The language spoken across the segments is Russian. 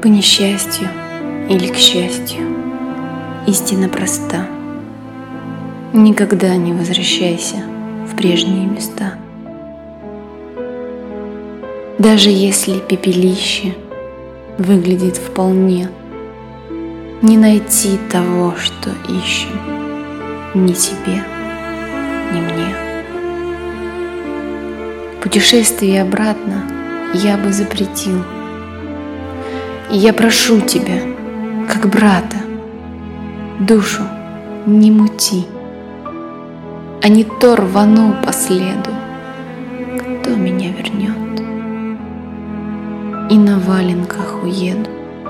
По несчастью или к счастью, истина проста. Никогда не возвращайся в прежние места. Даже если пепелище выглядит вполне, не найти того, что ищем, ни тебе, ни мне. Путешествие обратно я бы запретил. И я прошу тебя, как брата, душу не мути, а не то рвану по следу, кто меня вернет, и на валенках уеду.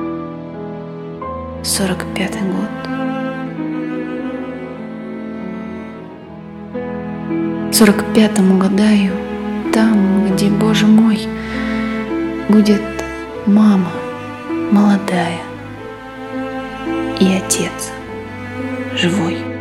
45-й год. 45-м угадаю там, где, Боже мой, будет мама молодая и отец живой.